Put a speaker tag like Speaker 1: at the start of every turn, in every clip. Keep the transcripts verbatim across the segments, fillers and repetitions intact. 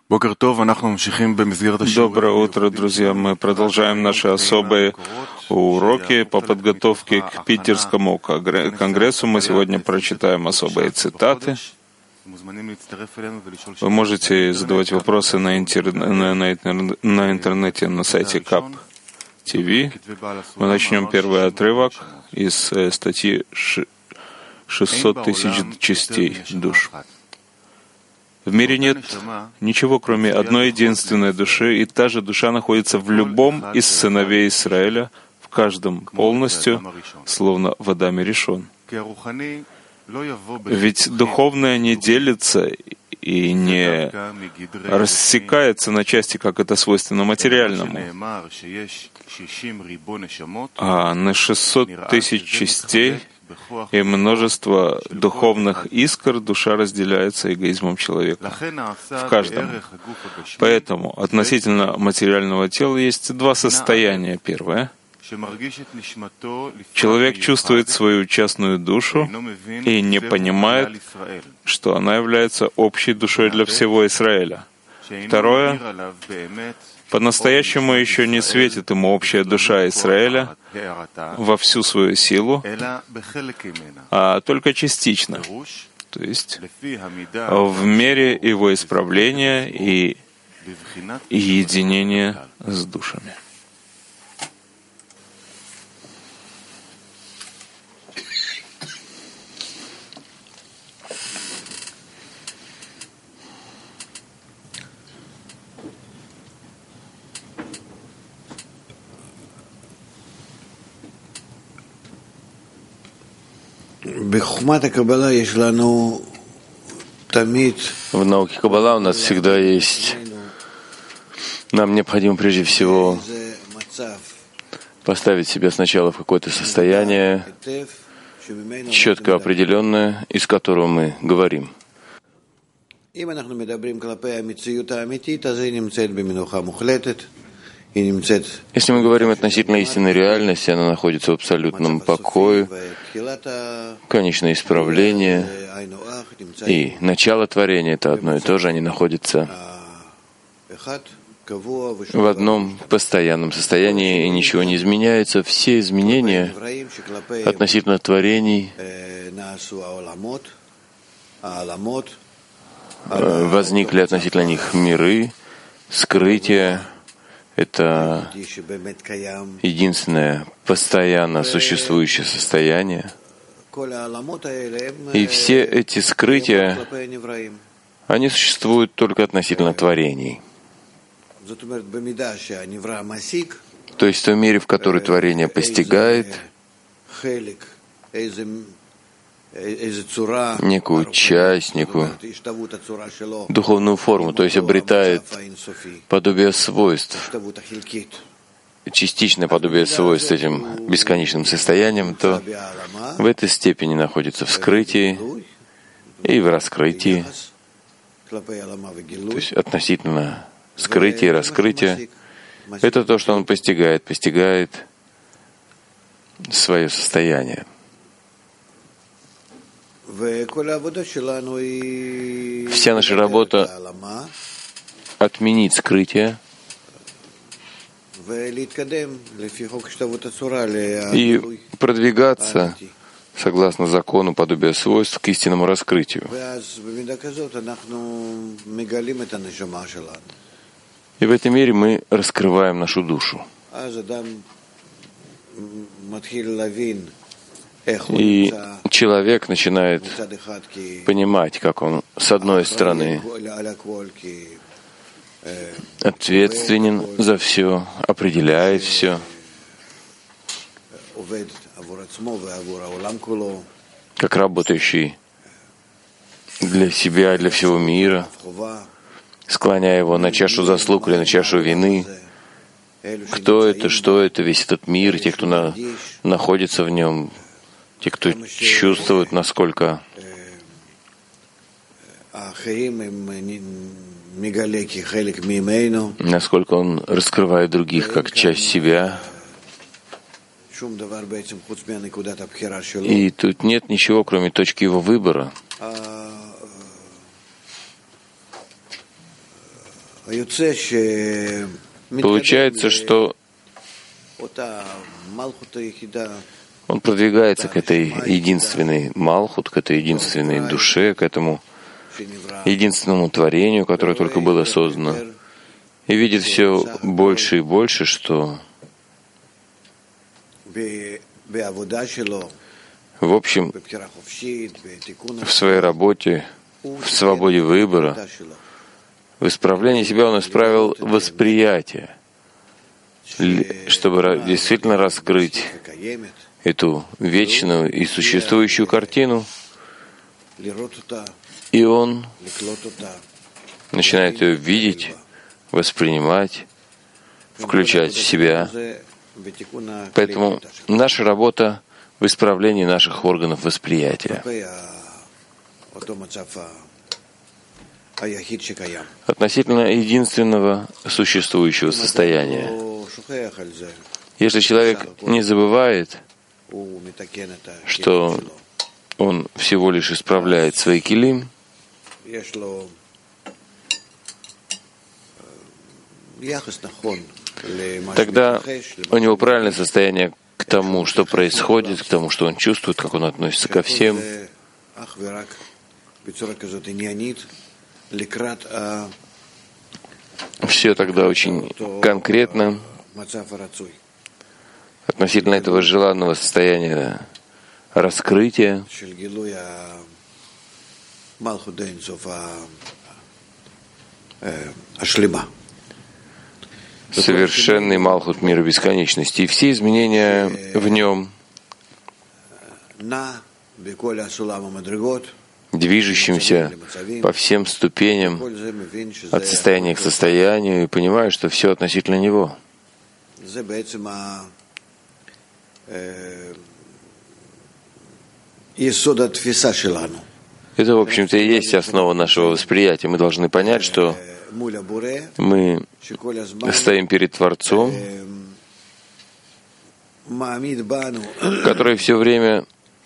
Speaker 1: Доброе утро, друзья. Мы продолжаем наши особые уроки по подготовке к Питерскому конгрессу. Мы сегодня прочитаем особые цитаты. Вы можете задавать вопросы на, интер... на, на, на интернете на сайте кап точка ти ви. Мы начнем первый отрывок из статьи «шестьсот тысяч частей душ». В мире нет ничего, кроме одной единственной души, и та же душа находится в любом из сыновей Израиля, в каждом полностью, словно в Адаме Ришон. Ведь духовное не делится и не рассекается на части, как это свойственно материальному. А на шестьсот тысяч частей и множество духовных искр душа разделяется эгоизмом человека в каждом. Поэтому относительно материального тела есть два состояния. Первое. Человек чувствует свою частную душу и не понимает, что она является общей душой для всего Израиля. Второе. По-настоящему еще не светит ему общая душа Израиля во всю свою силу, а только частично, то есть в мере его исправления и единения с душами.
Speaker 2: В науке Каббала у нас всегда есть, нам необходимо прежде всего поставить себя сначала в какое-то состояние, четко определенное, из которого мы говорим. Если мы говорим относительно истинной реальности, она находится в абсолютном покое, конечное исправление и начало творения — это одно и то же, они находятся в одном постоянном состоянии, и ничего не изменяется. Все изменения относительно творений возникли относительно них миры, скрытия. Это единственное постоянно существующее состояние. И все эти скрытия, они существуют только относительно творений. То есть в той мере, в которой творение постигает некую часть, некую духовную форму, то есть обретает подобие свойств, частичное подобие свойств этим бесконечным состоянием, то в этой степени находится в скрытии и в раскрытии, то есть относительно скрытия и раскрытия. Это то, что он постигает, постигает свое состояние. Вся наша работа — отменить скрытие и продвигаться согласно закону подобия свойств к истинному раскрытию. И в этой мере мы раскрываем нашу душу. И человек начинает понимать, как он, с одной стороны, ответственен за все, определяет все, как работающий для себя и для всего мира, склоняя его на чашу заслуг или на чашу вины. Кто это, что это, весь этот мир, те, кто на, находится в нем, те, кто чувствует, насколько насколько он раскрывает других как часть себя. И тут нет ничего, кроме точки его выбора. Получается, что он продвигается к этой единственной Малхут, к этой единственной душе, к этому единственному творению, которое только было создано, и видит все больше и больше, что в общем, в своей работе, в свободе выбора, в исправлении себя он исправил восприятие, чтобы действительно раскрыть эту вечную и существующую картину, и он начинает ее видеть, воспринимать, включать в себя. Поэтому наша работа в исправлении наших органов восприятия относительно единственного существующего состояния. Если человек не забывает, что он всего лишь исправляет свои килим, тогда у него правильное состояние к тому, что происходит, к тому, что он чувствует, как он относится ко всем. Все тогда очень конкретно относительно этого желанного состояния раскрытия, совершенный Малхут мира бесконечности, и все изменения в нем, движущимся по всем ступеням от состояния к состоянию, и понимаю, что все относительно него. Это, в общем-то, и есть основа нашего восприятия. Мы должны понять, что мы стоим перед Творцом, который все время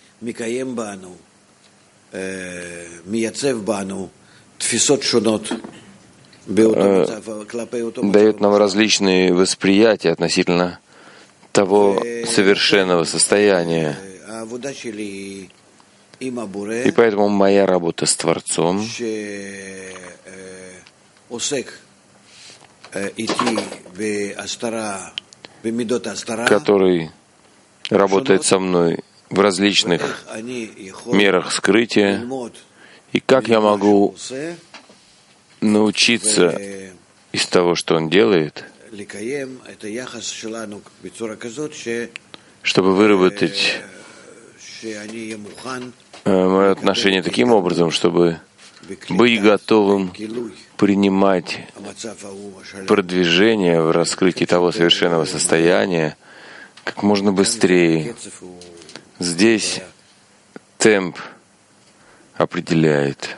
Speaker 2: дает нам различные восприятия относительно того совершенного состояния. И поэтому моя работа с Творцом, который работает со мной в различных мерах скрытия, и как я могу научиться из того, что он делает, чтобы выработать мое отношение таким образом, чтобы быть готовым принимать продвижение в раскрытии того совершенного состояния как можно быстрее. Здесь темп определяет.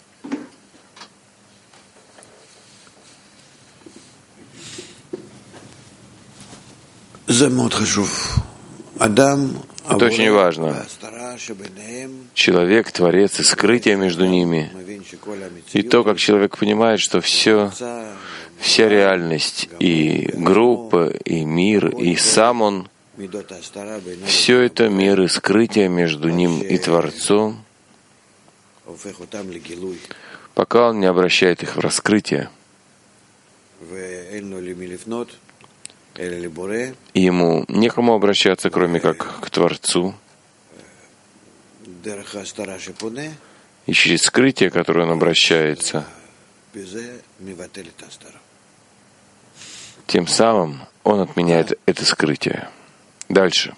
Speaker 2: Это очень важно. Человек, Творец и скрытие между ними. И то, как человек понимает, что все, вся реальность, и группа, и мир, и сам он, все это меры скрытия между ним и Творцом, пока он не обращает их в раскрытие. И ему некому обращаться, кроме как к Творцу. И через скрытие, которое он обращается, тем самым он отменяет это скрытие. Дальше.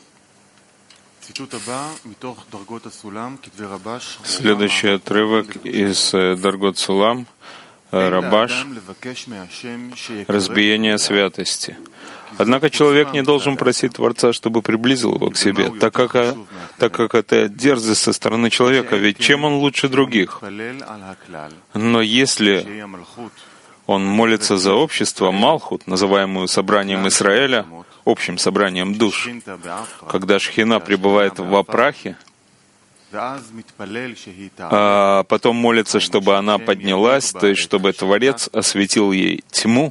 Speaker 1: Следующий отрывок из Даргот Сулам, Рабаш, разбиение святости. Однако человек не должен просить Творца, чтобы приблизил его к себе, так как, так как это дерзость со стороны человека, ведь чем он лучше других? Но если он молится за общество, Малхут, называемую собранием Израиля, общим собранием душ, когда Шхина пребывает в Апрахе, а потом молится, чтобы она поднялась, то есть чтобы Творец осветил ей тьму,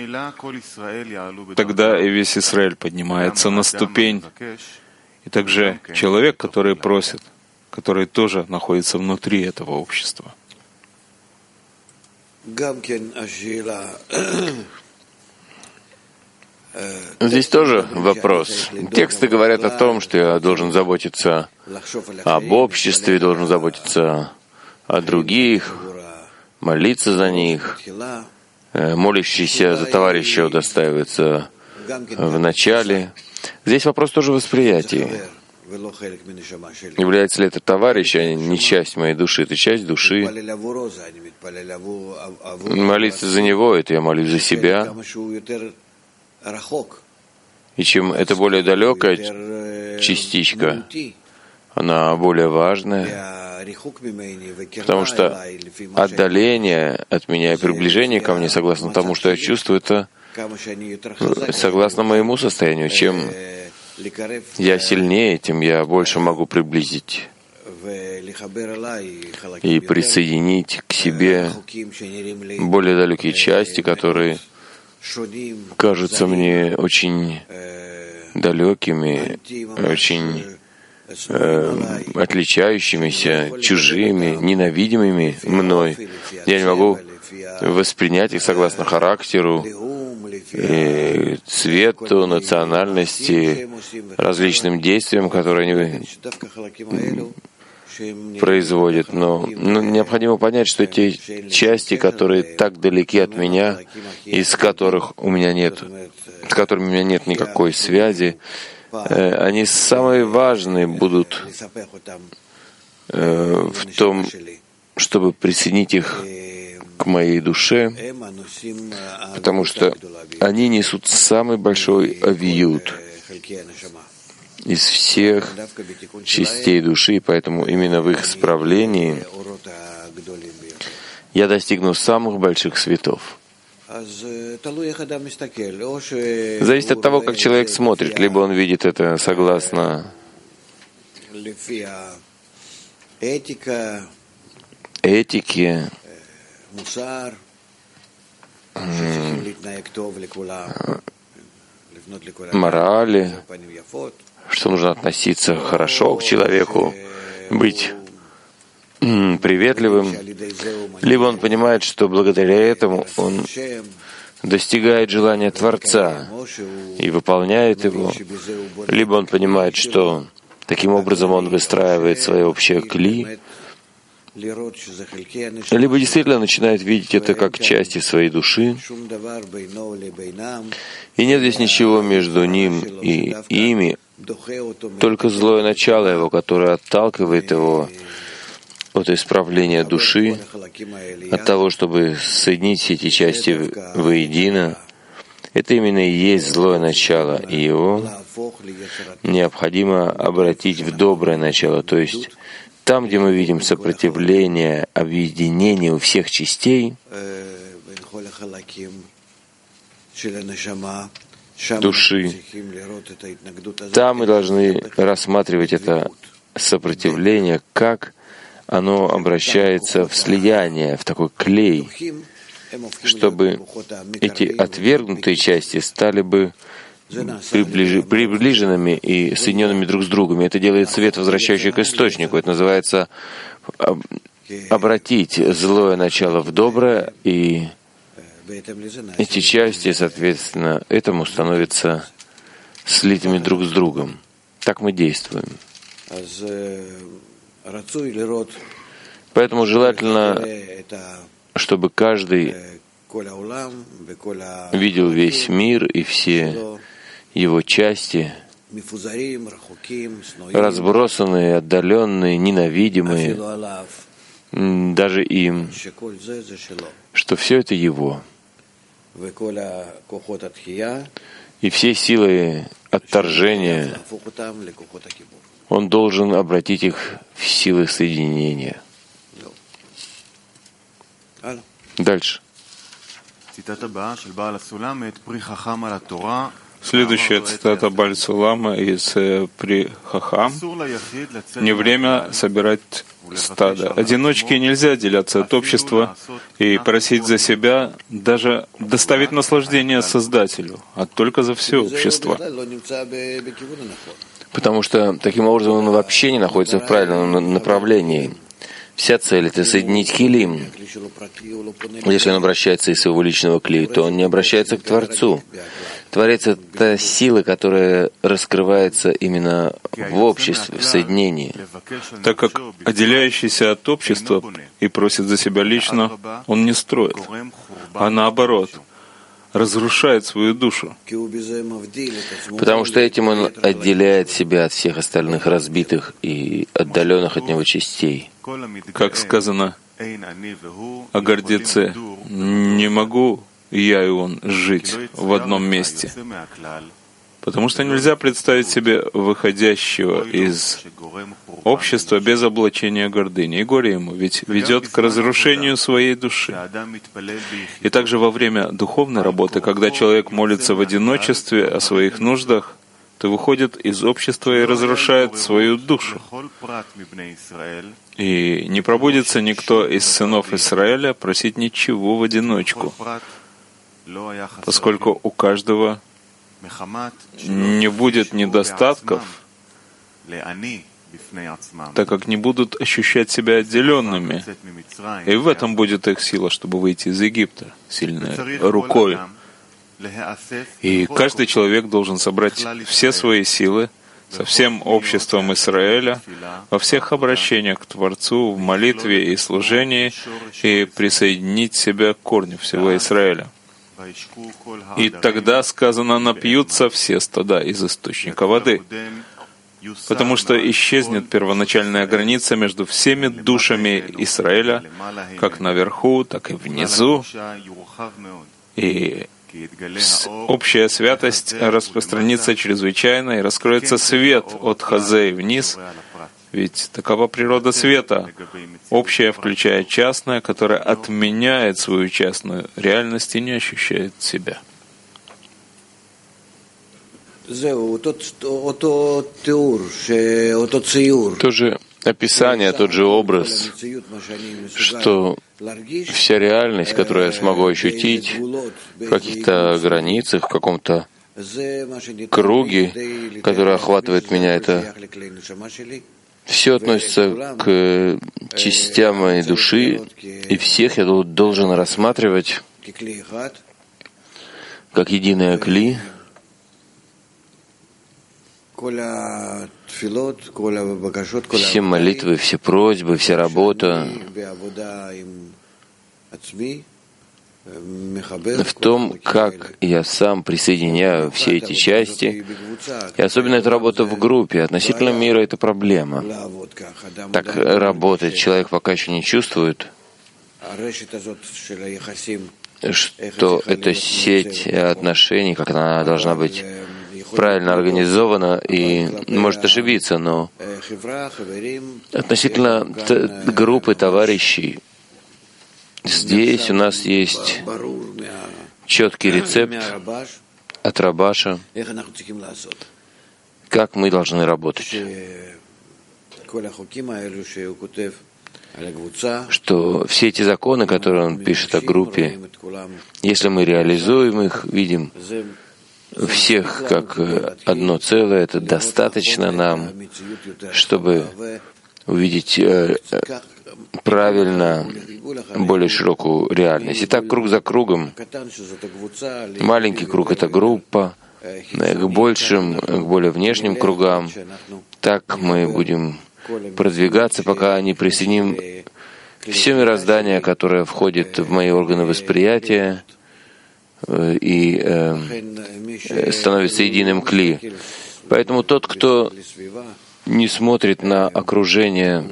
Speaker 1: тогда и весь Израиль поднимается на ступень. И также человек, который просит, который тоже находится внутри этого общества.
Speaker 2: Здесь тоже вопрос. Тексты говорят о том, что я должен заботиться об обществе, должен заботиться о других, молиться за них. Молящийся за товарища удостаивается в начале. Здесь вопрос тоже восприятия. Является ли это товарищ, а не часть моей души? Это часть души. Молиться за него — это я молюсь за себя. И чем это более далекая частичка, она более важная, потому что отдаление от меня и приближение ко мне, согласно тому, что я чувствую, это согласно моему состоянию. Чем я сильнее, тем я больше могу приблизить и присоединить к себе более далекие части, которые кажутся мне очень далекими, очень э, отличающимися, чужими, ненавидимыми мной. Я не могу воспринять их согласно характеру, и цвету, национальности, различным действиям, которые они производят. Но, но необходимо понять, что те части, которые так далеки от меня, из которых у меня нет, с которыми у меня нет никакой связи, э, они самые важные будут э, в том, чтобы присоединить их к моей душе, потому что они несут самый большой авиют из всех частей души, и поэтому именно в их справлении я достигну самых больших светов. Зависит от того, как человек смотрит. Либо он видит это согласно этике, морали, что нужно относиться хорошо к человеку, быть приветливым, либо он понимает, что благодаря этому он достигает желания Творца и выполняет его, либо он понимает, что таким образом он выстраивает свое общее кли, либо действительно начинает видеть это как части своей души, и нет здесь ничего между ним и ими, только злое начало его, которое отталкивает его от исправления души, от того, чтобы соединить все эти части воедино. Это именно и есть злое начало, и его необходимо обратить в доброе начало, то есть там, где мы видим сопротивление, объединение у всех частей души, там мы должны рассматривать это сопротивление, как оно обращается в слияние, в такой клей, чтобы эти отвергнутые части стали бы приближ... приближенными и соединенными друг с другом. И это делает свет, возвращающий к источнику. Это называется обратить злое начало в доброе, и эти части, соответственно, этому становятся слитыми друг с другом. Так мы действуем. Поэтому желательно, чтобы каждый видел весь мир и все его части, разбросанные, отдаленные, ненавидимые, даже им, что все это его. И все силы отторжения, он должен обратить их в силы соединения. Дальше.
Speaker 1: Следующая цитата Баль Сулама из При Хахам. «Не время собирать стадо. Одиночке нельзя отделяться от общества и просить за себя, даже доставить наслаждение Создателю, а только за все общество».
Speaker 2: Потому что таким образом он вообще не находится в правильном направлении. Вся цель — это соединить килим. Если он обращается из своего личного кли, то он не обращается к Творцу. Творец — это сила, которая раскрывается именно в обществе, в соединении.
Speaker 1: Так как отделяющийся от общества и просит за себя лично, он не строит, а наоборот, разрушает свою душу.
Speaker 2: Потому что этим он отделяет себя от всех остальных разбитых и отдаленных от него частей.
Speaker 1: Как сказано о гордеце, «Не могу я и он жить в одном месте». Потому что нельзя представить себе выходящего из общества без облачения гордыни. И горе ему, ведь ведет к разрушению своей души. И также во время духовной работы, когда человек молится в одиночестве о своих нуждах, то выходит из общества и разрушает свою душу. И не пробудится никто из сынов Израиля просить ничего в одиночку, поскольку у каждого не будет недостатков, так как не будут ощущать себя отделенными. И в этом будет их сила, чтобы выйти из Египта сильной рукой. И каждый человек должен собрать все свои силы со всем обществом Израиля во всех обращениях к Творцу, в молитве и служении, и присоединить себя к корню всего Израиля. И тогда, сказано, напьются все стада из источника воды, потому что исчезнет первоначальная граница между всеми душами Израиля, как наверху, так и внизу, и общая святость распространится чрезвычайно, и раскроется свет от Хазей вниз, ведь такова природа света, общая, включая частное, которое отменяет свою частную реальность и не ощущает себя.
Speaker 2: То же описание, тот же образ, что вся реальность, которую я смогу ощутить в каких-то границах, в каком-то круге, который охватывает меня, это все относится к частям моей души, и всех я должен рассматривать как единое кли. Все молитвы, все просьбы, вся работа в том, как я сам присоединяю все эти части. И особенно эта работа в группе. Относительно мира — это проблема. Так работает человек, пока еще не чувствует, что эта сеть отношений, как она должна быть правильно организована и может ошибиться, но относительно группы товарищей, здесь у нас есть четкий рецепт от Рабаша, как мы должны работать. Что все эти законы, которые он пишет о группе, если мы реализуем их, видим всех как одно целое, это достаточно нам, чтобы увидеть правильно более широкую реальность. И так круг за кругом. Маленький круг — это группа, к большим, к более внешним кругам. Так мы будем продвигаться, пока не присоединим все мироздание, которое входит в мои органы восприятия и э, становится единым кли. Поэтому тот, кто не смотрит на окружение,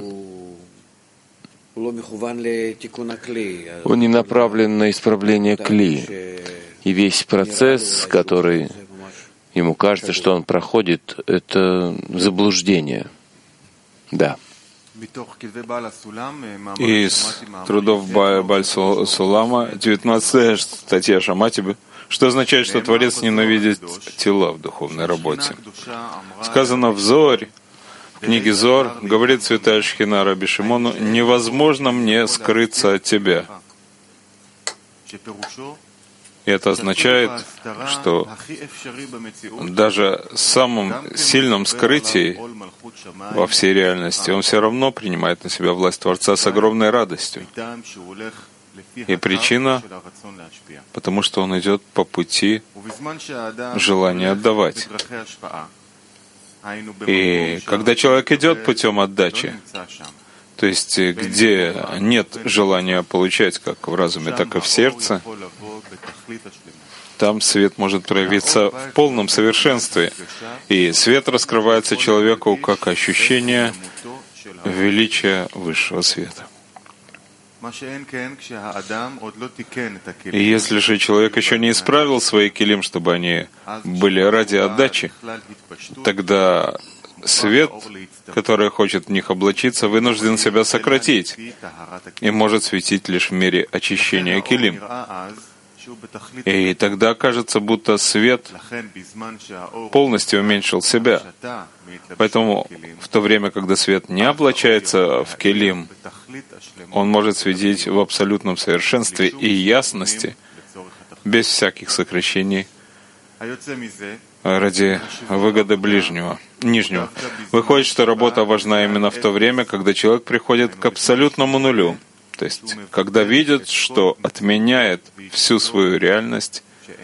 Speaker 2: он не направлен на исправление кли. И весь процесс, который ему кажется, что он проходит, это заблуждение. Да.
Speaker 1: Из трудов Баль Сулама, девятнадцатая статья Шамати, что означает, что Творец ненавидит тела в духовной работе. Сказано в Зоаре, в книге Зоар, говорит святая Шхина Раби Шимону, невозможно мне скрыться от тебя. И это означает, что даже в самом сильном скрытии во всей реальности он все равно принимает на себя власть Творца с огромной радостью. И причина, потому что он идет по пути желания отдавать. И когда человек идет путем отдачи, то есть где нет желания получать как в разуме, так и в сердце, там свет может проявиться в полном совершенстве. И свет раскрывается человеку как ощущение величия высшего света. И если же человек еще не исправил свои килим, чтобы они были ради отдачи, тогда свет, который хочет в них облачиться, вынужден себя сократить и может светить лишь в мере очищения килим. И тогда кажется, будто свет полностью уменьшил себя. Поэтому в то время, когда свет не облачается в килим, он может светить в абсолютном совершенстве и ясности, без всяких сокращений, ради выгоды ближнего, нижнего. Выходит, что работа важна именно в то время, когда человек приходит к абсолютному нулю, то есть когда видит, что отменяет всю свою реальность,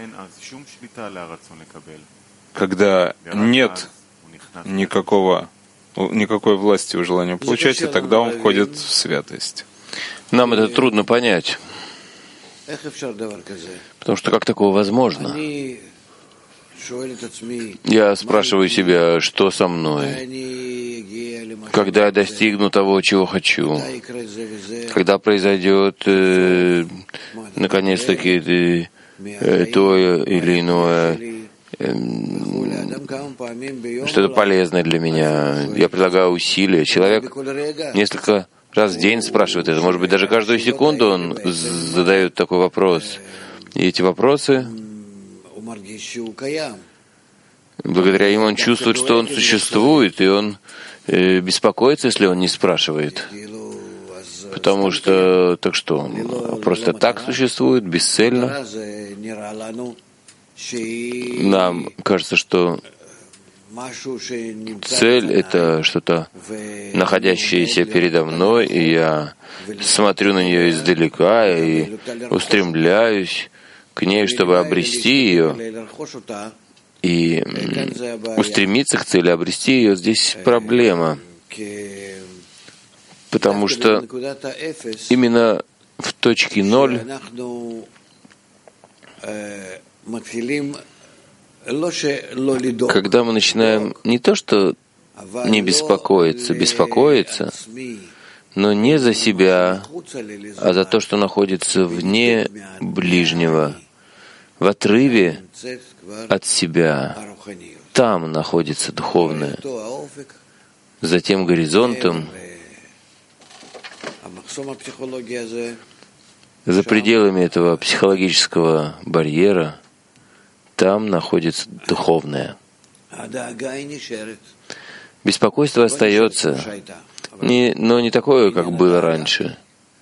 Speaker 1: когда нет никакого, никакой власти у желания получать, и тогда он входит в святость.
Speaker 2: Нам это трудно понять, потому что как такое возможно? Я спрашиваю себя, что со мной, когда я достигну того, чего хочу, когда произойдет э, наконец-таки э, то или иное, э, что-то полезное для меня. Я предлагаю усилия. Человек несколько раз в день спрашивает это, может быть, даже каждую секунду он задает такой вопрос. И эти вопросы, благодаря им он чувствует, что он существует, и он э, беспокоится, если он не спрашивает. Потому что, так что, он просто так существует, бесцельно. Нам кажется, что цель — это что-то, находящееся передо мной, и я смотрю на нее издалека и устремляюсь к ней, чтобы обрести ее. И устремиться к цели, обрести ее, здесь проблема. Потому что именно в точке ноль когда мы начинаем не то, что не беспокоиться, беспокоиться, но не за себя, а за то, что находится вне ближнего, в отрыве от себя. Там находится духовное. За тем горизонтом, за пределами этого психологического барьера, там находится духовное. Беспокойство остается, не, но не такое, как было раньше,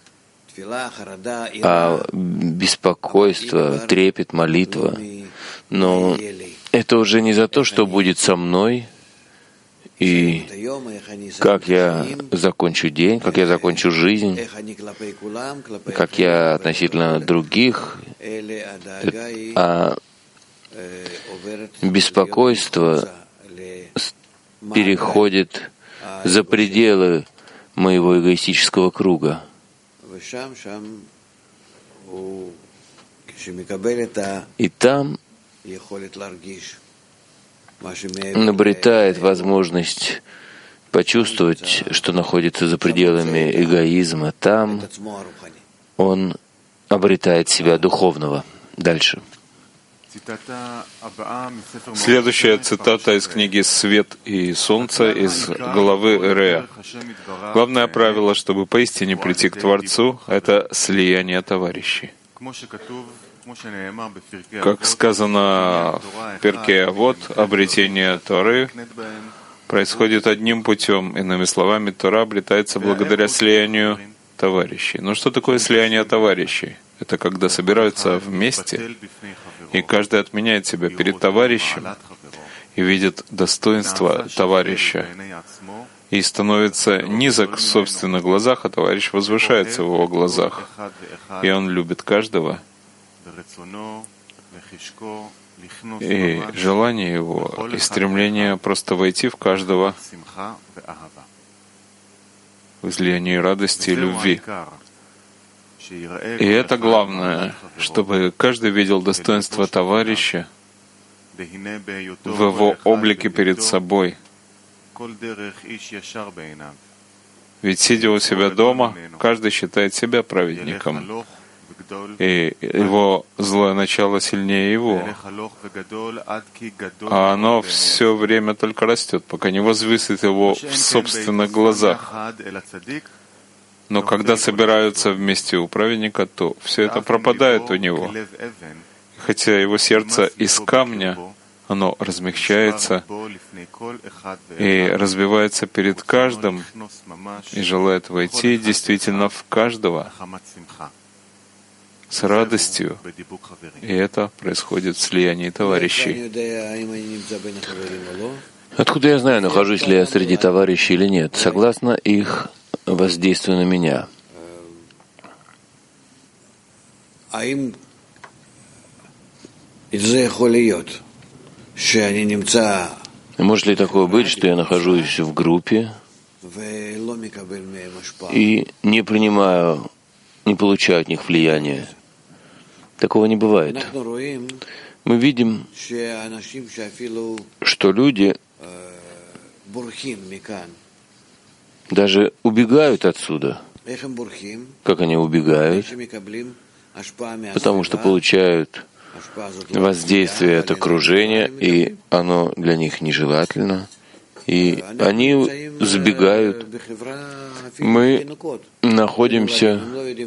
Speaker 2: а беспокойство, трепет, молитва. Но это уже не за то, что будет со мной, и как я закончу день, как я закончу жизнь, как я относительно других, а беспокойство переходит за пределы моего эгоистического круга. И там обретает возможность почувствовать, что находится за пределами эгоизма. Там он обретает себя духовного. Дальше.
Speaker 1: Следующая цитата из книги «Свет и солнце» из главы Рея. Главное правило, чтобы поистине прийти к Творцу, — это слияние товарищей. Как сказано в Перкей Авот, обретение Торы происходит одним путем. Иными словами, Тора обретается благодаря слиянию товарищей. Но что такое слияние товарищей? Это когда собираются вместе, и каждый отменяет себя перед товарищем и видит достоинство товарища, и становится низок в собственных глазах, а товарищ возвышается в его глазах. И он любит каждого, и желание его, и стремление просто войти в каждого в излиянии радости и любви. И это главное, чтобы каждый видел достоинство товарища в его облике перед собой. Ведь, сидя у себя дома, каждый считает себя праведником, и его злое начало сильнее его, а оно все время только растет, пока не возвысит его в собственных глазах. Но когда собираются вместе у праведника, то все это пропадает у него. Хотя его сердце из камня, оно размягчается и разбивается перед каждым и желает войти действительно в каждого с радостью. И это происходит в слиянии товарищей.
Speaker 2: Откуда я знаю, нахожусь ли я среди товарищей или нет? Согласно их воздействию на меня. Может ли такое быть, что я нахожусь в группе и не принимаю, не получаю от них влияния? Такого не бывает. Мы видим, что люди даже убегают отсюда. Как они убегают? Потому что получают воздействие от окружения, и оно для них нежелательно, и они сбегают. Мы находимся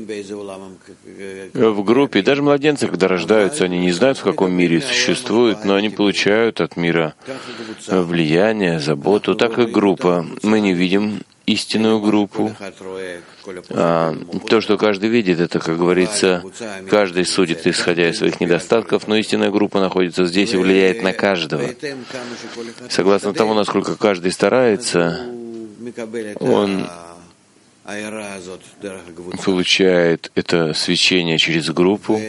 Speaker 2: в группе. Даже младенцы, когда рождаются, они не знают, в каком мире существуют, но они получают от мира влияние, заботу. Так и группа. Мы не видим истинную группу. А то, что каждый видит, это, как говорится, каждый судит, исходя из своих недостатков, но истинная группа находится здесь и влияет на каждого. Согласно тому, насколько каждый старается, он получает это свечение через группу.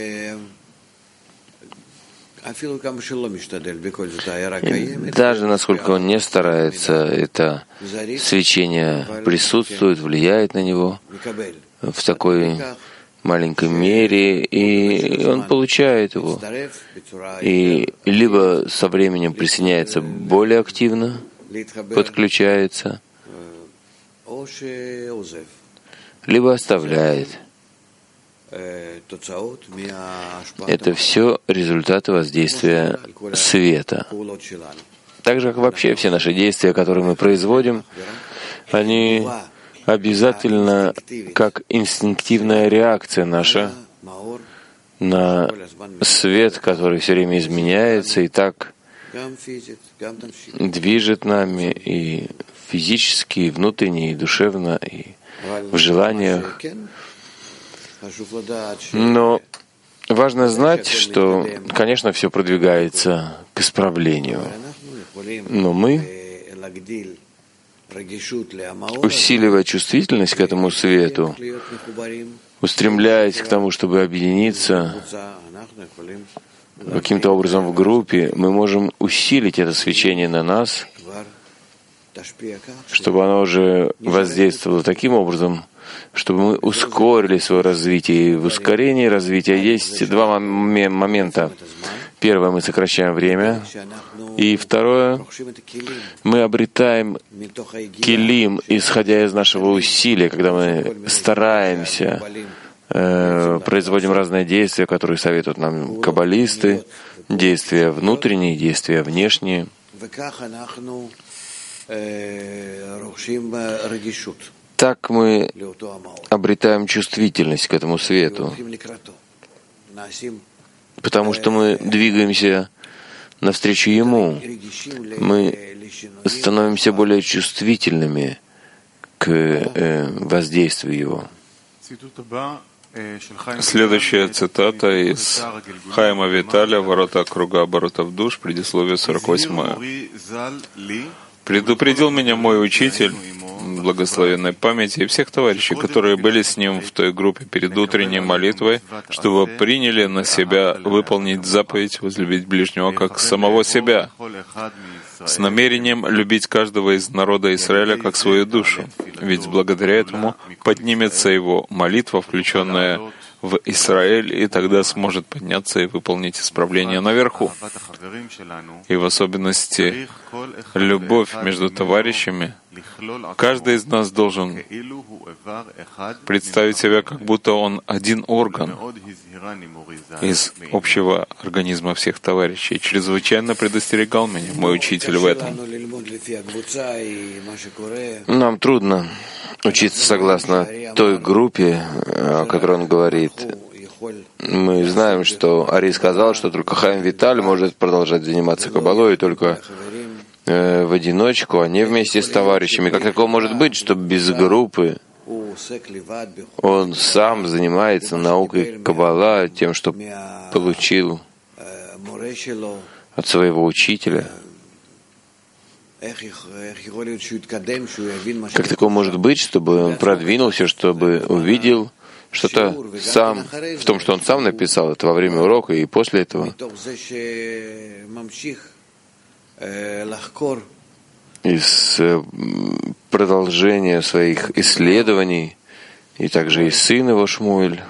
Speaker 2: Даже насколько он не старается, это свечение присутствует, влияет на него в такой маленькой мере, и он получает его. И либо со временем присоединяется более активно, подключается, либо оставляет. Это все результаты воздействия света. Так же, как вообще все наши действия, которые мы производим, они обязательно как инстинктивная реакция наша на свет, который все время изменяется и так движет нами и физически, и внутренне, и душевно, и в желаниях. Но важно знать, что, конечно, все продвигается к исправлению. Но мы, усиливая чувствительность к этому свету, устремляясь к тому, чтобы объединиться каким-то образом в группе, мы можем усилить это свечение на нас, чтобы оно уже воздействовало таким образом, чтобы мы ускорили свое развитие. И в ускорении развития есть два момента. Первое, мы сокращаем время. И второе, мы обретаем килим, исходя из нашего усилия, когда мы стараемся, э, производим разные действия, которые советуют нам каббалисты, действия внутренние, действия внешние. Так мы обретаем чувствительность к этому свету. потому что мы двигаемся навстречу Ему. Мы становимся более чувствительными к э, воздействию Его.
Speaker 1: Следующая цитата из Хаима Виталя «Ворота круга оборотов душ», предисловие сорок восьмое. «Предупредил меня мой учитель, благословенной памяти, и всех товарищей, которые были с ним в той группе перед утренней молитвой, чтобы приняли на себя выполнить заповедь возлюбить ближнего как самого себя, с намерением любить каждого из народа Израиля как свою душу, ведь благодаря этому поднимется его молитва, включенная в Израиль, и тогда сможет подняться и выполнить исправление наверху. И в особенности любовь между товарищами. Каждый из нас должен представить себя, как будто он один орган из общего организма всех товарищей. И чрезвычайно предостерегал меня мой учитель в этом.
Speaker 2: Нам трудно учиться согласно той группе, о которой он говорит. Мы знаем, что Ари сказал, что только Хаим Виталь может продолжать заниматься каббалой, только э, в одиночку, а не вместе с товарищами. Как такое может быть, что без группы он сам занимается наукой каббала, тем, что получил от своего учителя? Как такое может быть, чтобы он продвинулся, чтобы увидел что-то сам, в том, что он сам написал, это во время урока и после этого? Из продолжения своих исследований, и также и сын его Шмуэль,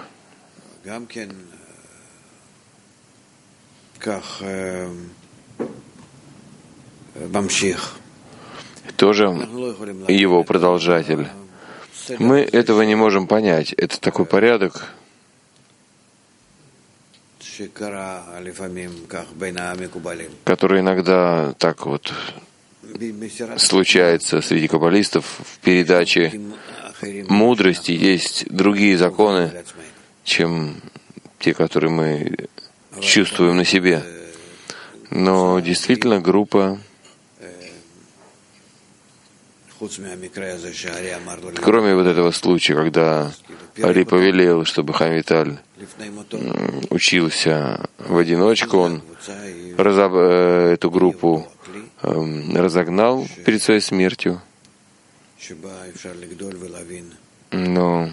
Speaker 2: тоже его продолжатель. Мы этого не можем понять. Это такой порядок, который иногда так вот случается среди каббалистов в передаче мудрости. Есть другие законы, чем те, которые мы чувствуем на себе. Но действительно группа, кроме вот этого случая, когда Ари повелел, чтобы Хаим Виталь учился в одиночку, он разоб... эту группу разогнал перед своей смертью. Но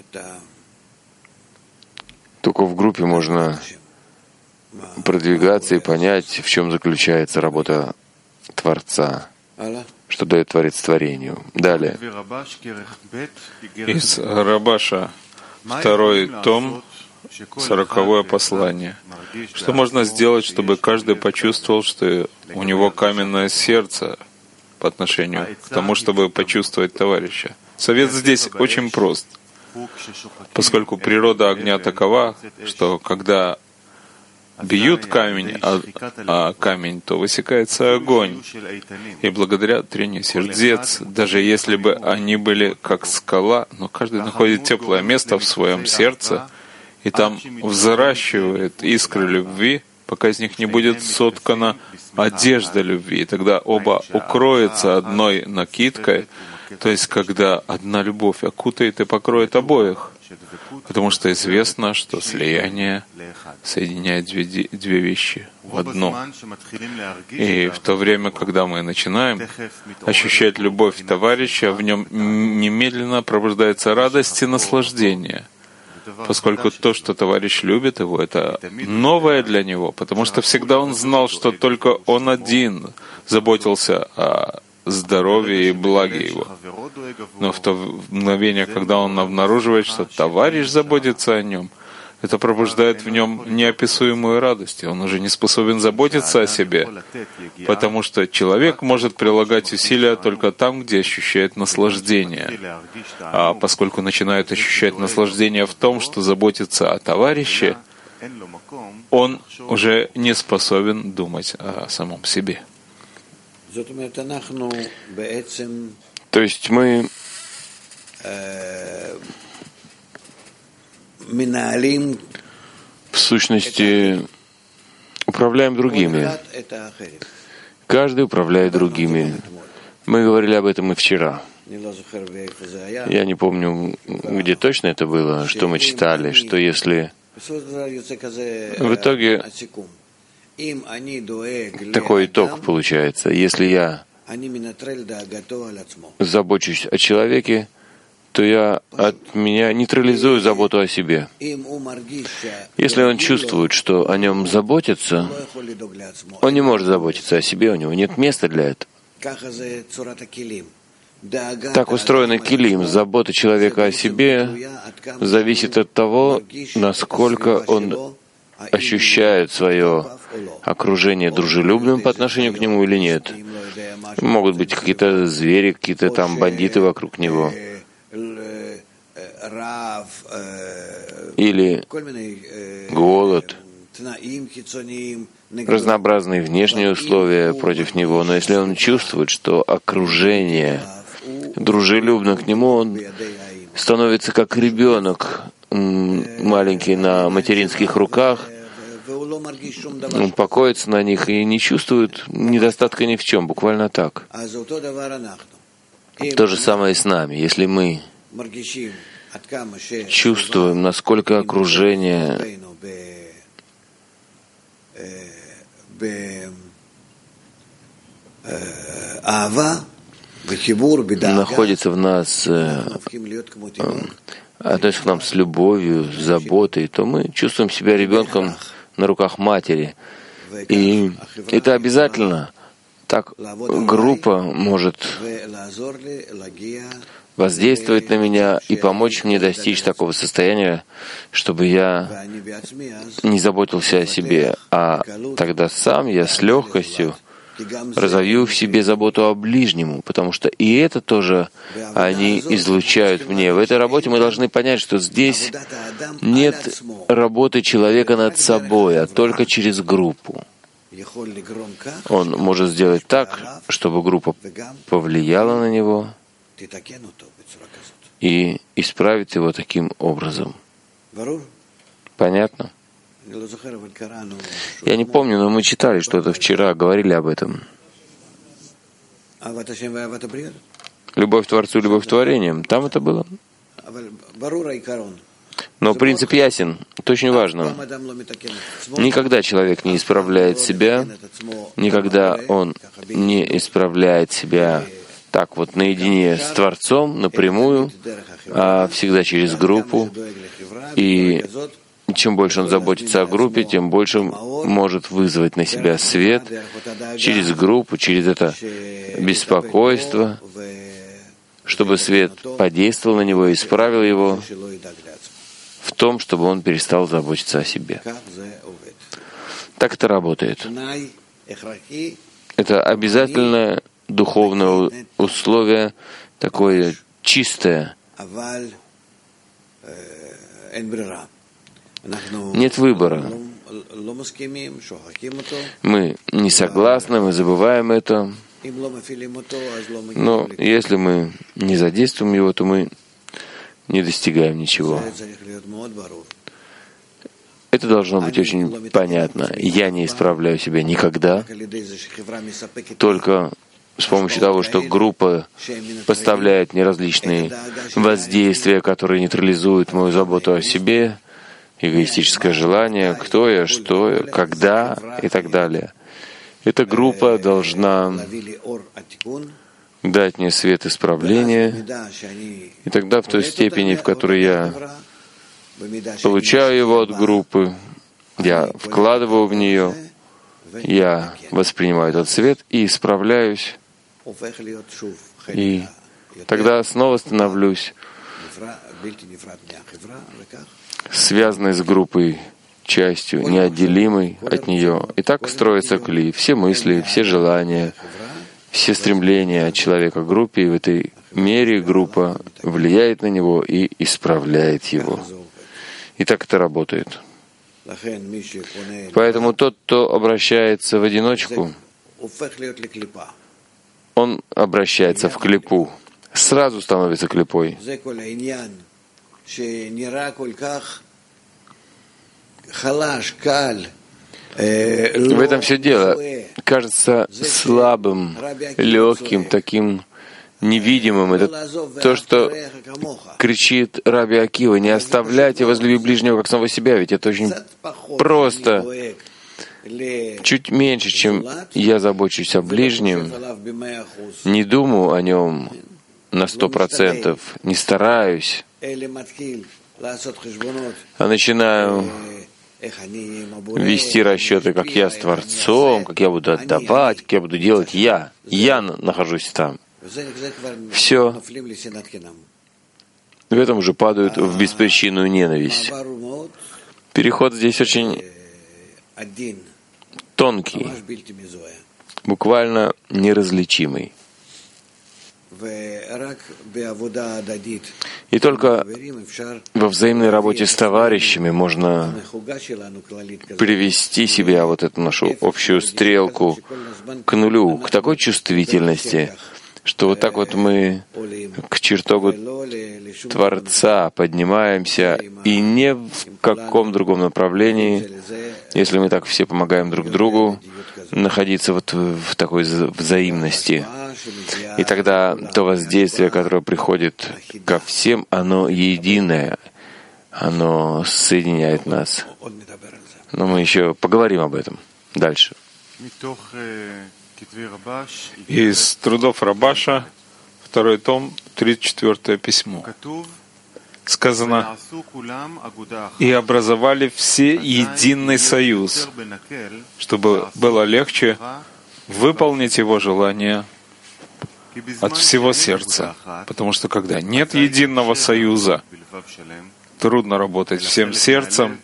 Speaker 2: только в группе можно продвигаться и понять, в чем заключается работа Творца, что дает Творец творению. Далее.
Speaker 1: Из Рабаша, второй том, сороковое послание. Что можно сделать, чтобы каждый почувствовал, что у него каменное сердце по отношению к тому, чтобы почувствовать товарища? Совет здесь очень прост, поскольку природа огня такова, что когда бьют камень, а, а камень, то высекается огонь. И благодаря трению сердец, даже если бы они были как скала, но каждый находит теплое место в своем сердце, и там взращивает искры любви, пока из них не будет соткана одежда любви. И тогда оба укроются одной накидкой, то есть когда одна любовь окутает и покроет обоих. Потому что известно, что слияние соединяет две, две вещи в одно. И в то время, когда мы начинаем ощущать любовь товарища, в нем немедленно пробуждается радость и наслаждение, поскольку то, что товарищ любит его, это новое для него, потому что всегда он знал, что только он один заботился о здоровье и благе его. Но в то мгновение, когда он обнаруживает, что товарищ заботится о нем, это пробуждает в нем неописуемую радость, и он уже не способен заботиться о себе, потому что человек может прилагать усилия только там, где ощущает наслаждение. А поскольку начинает ощущать наслаждение в том, что заботится о товарище, он уже не способен думать о самом себе.
Speaker 2: То есть мы в сущности управляем другими. Каждый управляет другими. Мы говорили об этом и вчера. Я не помню, где точно это было, что мы читали, что если в итоге такой итог получается, если я забочусь о человеке, то я от меня нейтрализую заботу о себе. Если он чувствует, что о нем заботятся, он не может заботиться о себе, у него нет места для этого. Так устроен килим. Забота человека о себе зависит от того, насколько он ощущает свое окружение дружелюбным по отношению к нему или нет. Могут быть какие-то звери, какие-то там бандиты вокруг него. Или голод, разнообразные внешние условия против него. Но если он чувствует, что окружение дружелюбно к нему, он становится как ребенок маленький на материнских руках, он покоится на них и не чувствует недостатка ни в чем, буквально так. То же самое и с нами. Если мы чувствуем, насколько окружение находится в нас, относится к нам с любовью, с заботой, то мы чувствуем себя ребенком на руках матери. И это обязательно. Так группа может воздействовать на меня и помочь мне достичь такого состояния, чтобы я не заботился о себе, а тогда сам я с легкостью разовью в себе заботу о ближнему, потому что и это тоже они излучают мне. В этой работе мы должны понять, что здесь нет работы человека над собой, а только через группу. Он может сделать так, чтобы группа повлияла на него и исправить его таким образом. Понятно? Я не помню, но мы читали что-то вчера, говорили об этом. Любовь к Творцу, любовь к творениям. Там это было. Но принцип ясен, это очень важно. Никогда человек не исправляет себя, никогда он не исправляет себя так вот наедине с Творцом, напрямую, а всегда через группу. И чем больше он заботится о группе, тем больше может вызвать на себя свет через группу, через это беспокойство, чтобы свет подействовал на него и исправил его в том, чтобы он перестал заботиться о себе. Так это работает. Это обязательное духовное условие, такое чистое. Нет выбора. Мы не согласны, мы забываем это. Но если мы не задействуем его, то мы не достигаем ничего. Это должно быть очень понятно. Я не исправляю себя никогда, только с помощью того, что группа поставляет мне различные воздействия, которые нейтрализуют мою заботу о себе, эгоистическое желание, кто я, что я, когда и так далее. Эта группа должна дать мне свет исправления, и тогда в той степени, в которой я получаю его от группы, я вкладываю в нее, я воспринимаю этот свет и исправляюсь, и тогда снова становлюсь связанной с группой, частью, неотделимой от нее. И так строится кли. Все мысли, все желания, все стремления человека к группе, и в этой мере группа влияет на него и исправляет его. И так это работает. Поэтому тот, кто обращается в одиночку, он обращается в клипу, сразу становится клипой. В этом все дело. Кажется слабым, легким, таким невидимым. Это то, что кричит Раби Акива: не оставляйте возлюби ближнего как самого себя, ведь это очень просто. Чуть меньше, чем я забочусь о ближнем, не думаю о нем на сто процентов, не стараюсь, а начинаю вести расчеты, как я с Творцом, как я буду отдавать, как я буду делать я. Я нахожусь там. Все в этом уже падают в беспричинную ненависть. Переход здесь очень тонкий, буквально неразличимый. И только во взаимной работе с товарищами можно привести себя, вот эту нашу общую стрелку, к нулю, к такой чувствительности, что вот так вот мы к чертогу Творца поднимаемся, и ни в каком другом направлении, если мы так все помогаем друг другу, находиться вот в такой взаимности. И тогда то воздействие, которое приходит ко всем, оно единое, оно соединяет нас. Но мы еще поговорим об этом дальше.
Speaker 1: Из трудов Рабаша, второй том, тридцать четвёртое письмо. Сказано: «И образовали все единый союз, чтобы было легче выполнить его желание от всего сердца». Потому что когда нет единого союза, трудно работать всем сердцем,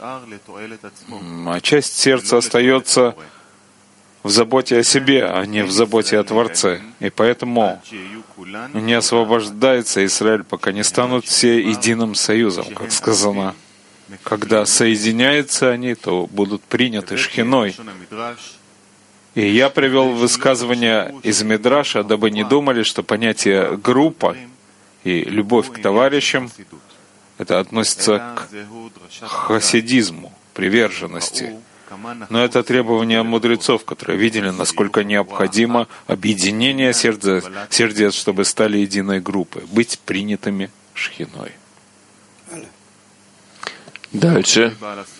Speaker 1: а часть сердца остается в заботе о себе, а не в заботе о Творце. И поэтому не освобождается Израиль, пока не станут все единым союзом, как сказано. Когда соединяются они, то будут приняты шхиной. И я привел высказывание из Мидраша, дабы не думали, что понятие «группа» и «любовь к товарищам» это относится к хасидизму, приверженности. Но это требование мудрецов, которые видели, насколько необходимо объединение сердец, сердец, чтобы стали единой группой, быть принятыми шхиной.
Speaker 2: Дальше.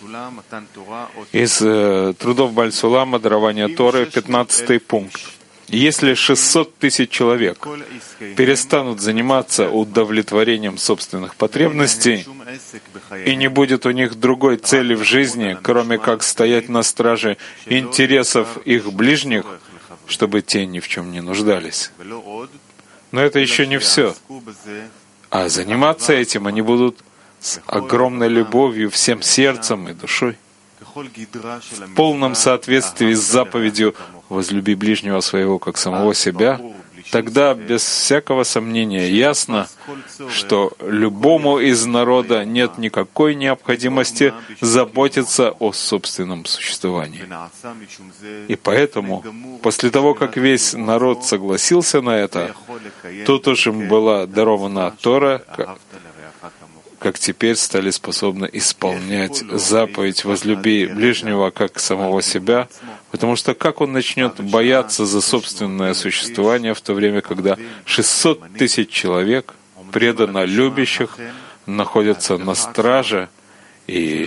Speaker 1: Из э, трудов Баль-Сулама «Дарование Торы», пятнадцатый пункт. Если шестьсот тысяч человек перестанут заниматься удовлетворением собственных потребностей, и не будет у них другой цели в жизни, кроме как стоять на страже интересов их ближних, чтобы те ни в чем не нуждались. Но это еще не все. А заниматься этим они будут с огромной любовью всем сердцем и душой, в полном соответствии с заповедью «возлюби ближнего своего, как самого себя», тогда без всякого сомнения ясно, что любому из народа нет никакой необходимости заботиться о собственном существовании. И поэтому, после того, как весь народ согласился на это, тут уж им была дарована Тора, как теперь стали способны исполнять заповедь «возлюби ближнего, как самого себя», потому что как он начнет бояться за собственное существование в то время, когда шестьсот тысяч человек, преданно любящих, находятся на страже и,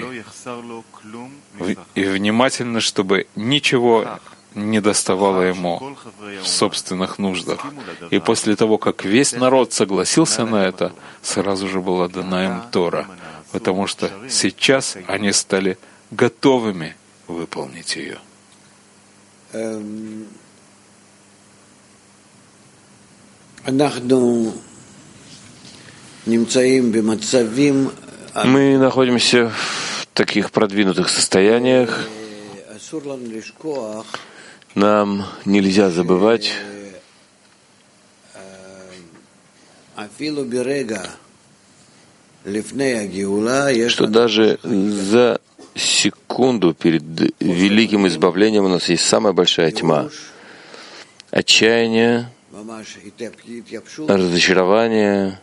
Speaker 1: и внимательны, чтобы ничего не доставало ему в собственных нуждах. И после того, как весь народ согласился на это, сразу же была дана им Тора, потому что сейчас они стали готовыми выполнить ее.
Speaker 2: Мы находимся в таких продвинутых состояниях. Нам нельзя забывать, что даже за секунду перед великим избавлением у нас есть самая большая тьма. Отчаяние, разочарование,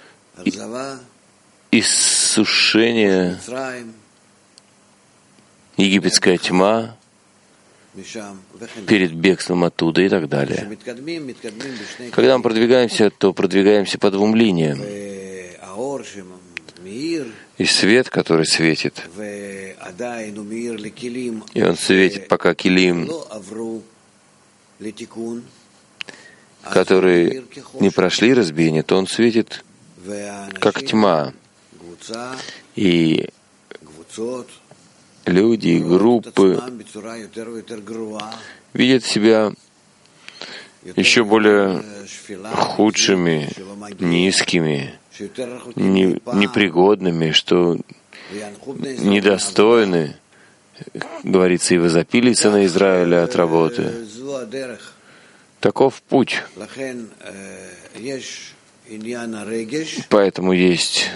Speaker 2: иссушение египетская тьма перед бегством оттуда и так далее. Когда мы продвигаемся, то продвигаемся по двум линиям. И свет, который светит, и он светит, пока килим, которые не прошли разбиение, то он светит как тьма. И люди, группы видят себя еще более худшими, низкими, не, непригодными, что недостойны, говорится, и возопили сына Израиля от работы. Таков путь. Поэтому есть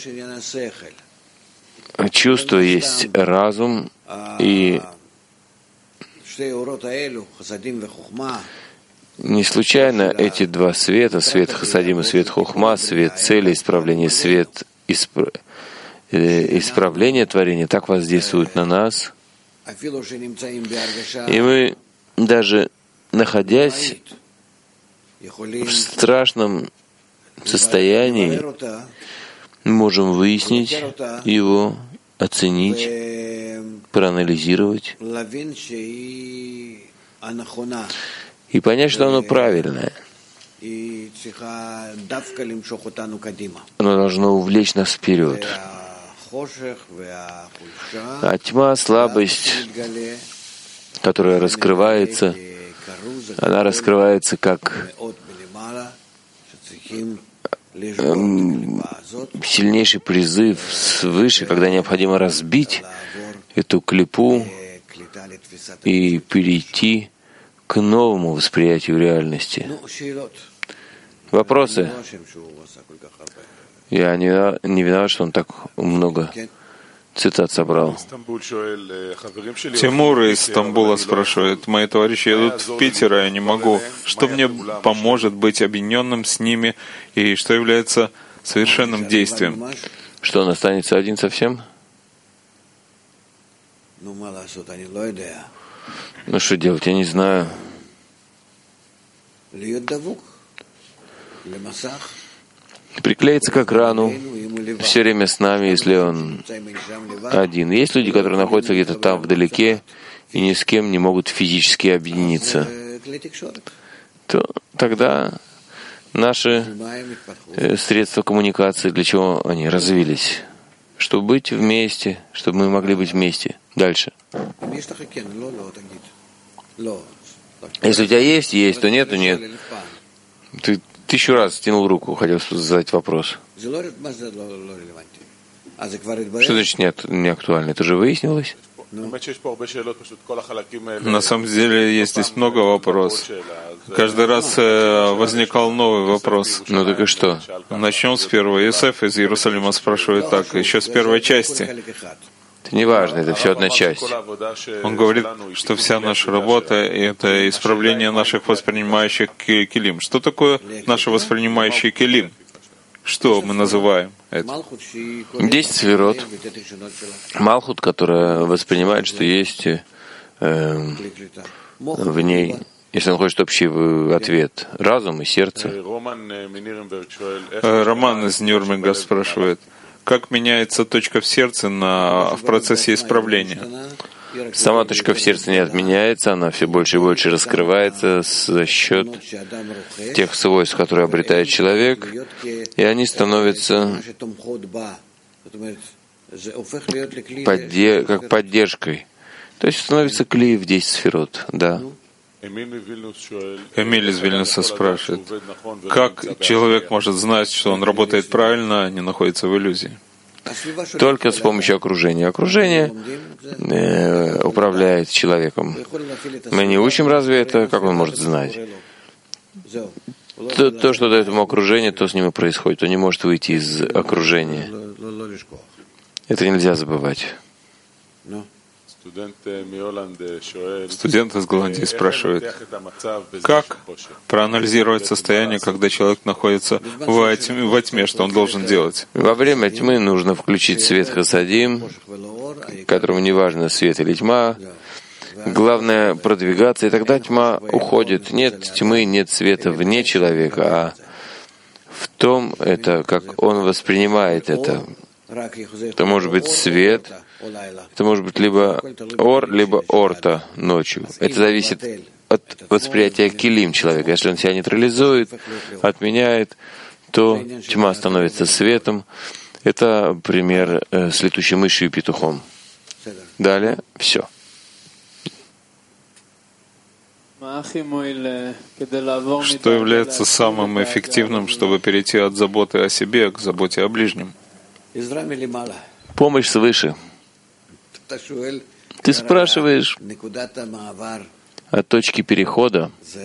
Speaker 2: чувство, есть разум, и не случайно эти два света, свет Хасадим и свет Хохма, свет цели, исправления, свет исп... исправления творения, так воздействуют на нас. И мы, даже находясь в страшном состоянии, можем выяснить его, оценить, проанализировать и понять, что оно правильное. Оно должно увлечь нас вперед. А тьма, слабость, которая раскрывается, она раскрывается как сильнейший призыв свыше, когда необходимо разбить эту клипу и перейти к новому восприятию реальности. Вопросы? Я не, не виноват, что он так много цитат собрал.
Speaker 1: Тимур из Стамбула спрашивает: мои товарищи едут в Питер, а я не могу. Что мне поможет быть объединенным с ними и что является совершенным действием?
Speaker 2: Что он останется один совсем? Ну что делать, я не знаю. Приклеиться к экрану все время с нами, если он один. Есть люди, которые находятся где-то там вдалеке и ни с кем не могут физически объединиться. То тогда наши средства коммуникации, для чего они развились? Чтобы быть вместе, чтобы мы могли быть вместе. Дальше. Если у тебя есть, есть, то нет, то нет. Ты тысячу раз тянул руку, хотел задать вопрос. Что значит нет, не актуально? Это же выяснилось?
Speaker 1: На самом деле есть здесь много вопросов. Каждый раз э, возникал новый вопрос.
Speaker 2: Ну так и что?
Speaker 1: Начнем с первого. Юсеф из Иерусалима спрашивает так, еще с первой части.
Speaker 2: Это не важно, это все одна часть.
Speaker 1: Он говорит, что вся наша работа — это исправление наших воспринимающих килим. Что такое наши воспринимающие килим? Что мы называем это?
Speaker 2: Десять сферот. Малхут, которая воспринимает, что есть э, в ней, если он хочет общий ответ, разум и сердце.
Speaker 1: Роман из Нюрнберга спрашивает: как меняется точка в сердце на, в процессе исправления?
Speaker 2: Сама точка в сердце не отменяется, она все больше и больше раскрывается за счет тех свойств, которые обретает человек, и они становятся подде- как поддержкой. То есть становится клей в десять сферот, да.
Speaker 1: Эмиль из Вильнюса спрашивает: как человек может знать, что он работает правильно, а не находится в иллюзии?
Speaker 2: Только с помощью окружения. Окружение э, управляет человеком. Мы не учим разве это? Как он может знать? То, то, что дает ему окружение, то с ним и происходит. Он не может выйти из окружения. Это нельзя забывать.
Speaker 1: Студент из Голландии спрашивает: как проанализировать состояние, когда человек находится во тьме, во тьме, что он должен делать?
Speaker 2: Во время тьмы нужно включить свет Хасадим которому не важно свет или тьма. Главное продвигаться, и тогда тьма уходит. Нет тьмы, нет света вне человека, а в том, это как он воспринимает это. Это может быть свет, это может быть либо ор, либо орта ночью. Это зависит от восприятия килим человека. Если он себя нейтрализует, отменяет, то тьма становится светом. Это пример э, с летучей мышью и петухом. Далее все.
Speaker 1: Что является самым эффективным, чтобы перейти от заботы о себе к заботе о ближнем?
Speaker 2: Помощь свыше. Ты спрашиваешь о точке перехода.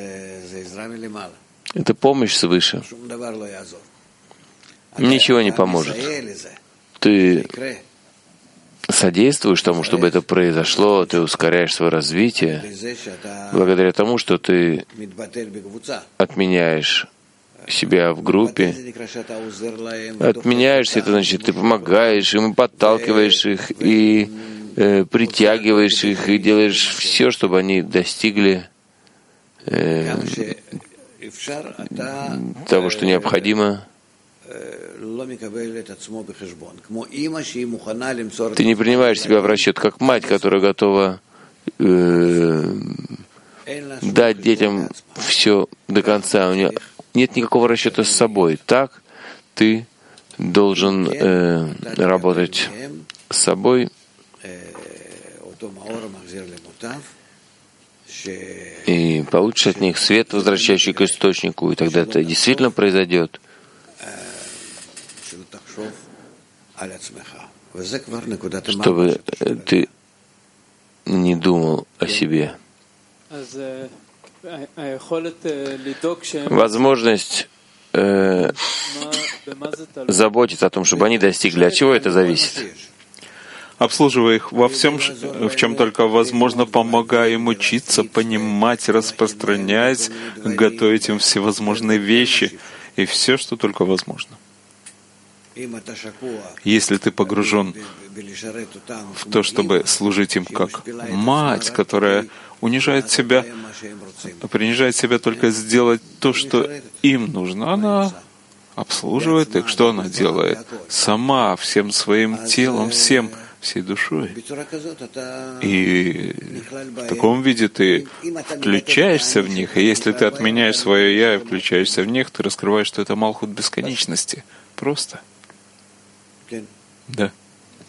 Speaker 2: Это помощь свыше. Ничего не поможет. Ты содействуешь тому, чтобы это произошло, ты ускоряешь свое развитие благодаря тому, что ты отменяешь себя в группе. Отменяешься, это значит, ты помогаешь им, и подталкиваешь их, и э, притягиваешь их, и делаешь все, чтобы они достигли э, того, что необходимо. Ты не принимаешь себя в расчет, как мать, которая готова э, дать детям все до конца. У нее нет никакого расчета с собой. Так ты должен э, работать с собой и получишь от них свет, возвращающий к источнику, и тогда это действительно произойдет. Чтобы ты не думал о себе. Возможность э, заботиться о том, чтобы они достигли. От чего это зависит?
Speaker 1: Обслуживая их во всем, в чем только возможно, помогая им учиться, понимать, распространять, готовить им всевозможные вещи и все, что только возможно. Если ты погружен в то, чтобы служить им как мать, которая унижает себя, принижает себя только сделать то, что им нужно, она обслуживает их. Что она делает? Сама, всем своим телом, всем, всей душой. И в таком виде ты включаешься в них, и если ты отменяешь свое «я» и включаешься в них, ты раскрываешь, что это Малхут бесконечности. Просто. Да.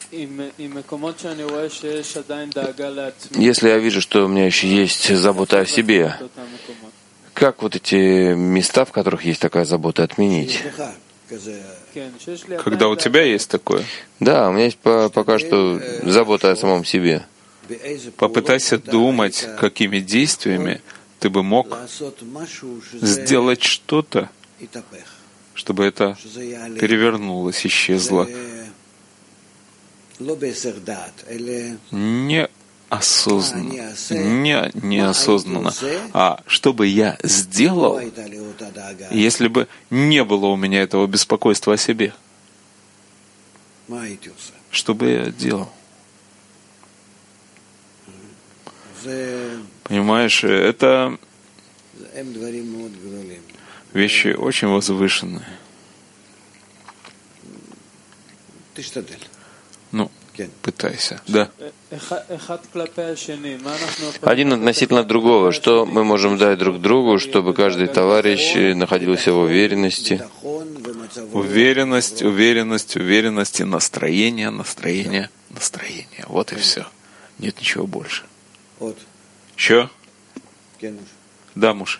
Speaker 2: Если я вижу, что у меня еще есть забота о себе, как вот эти места, в которых есть такая забота, отменить?
Speaker 1: Когда у тебя есть такое?
Speaker 2: Да, у меня есть по, пока что забота о самом себе.
Speaker 1: Попытайся думать, какими действиями ты бы мог сделать что-то, чтобы это перевернулось, исчезло. Не осознанно, не неосознанно, а что бы я сделал, если бы не было у меня этого беспокойства о себе? Что бы я делал? Понимаешь, это вещи очень возвышенные. Ну, пытайся. Да.
Speaker 2: Один относительно другого. Что мы можем дать друг другу, чтобы каждый товарищ находился в уверенности?
Speaker 1: Уверенность, уверенность, уверенность и настроение, настроение, настроение. Вот и все. Нет ничего больше. Еще? Да, муж.